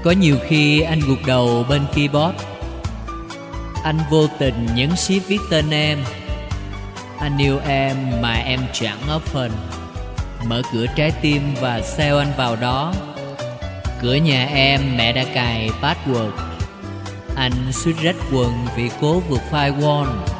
Có nhiều khi anh gục đầu bên keyboard, anh vô tình nhấn shift viết tên em. Anh yêu em mà em chẳng ở phần, mở cửa trái tim và xeo anh vào đó. Cửa nhà em mẹ đã cài password, anh suýt rách quần vì cố vượt firewall.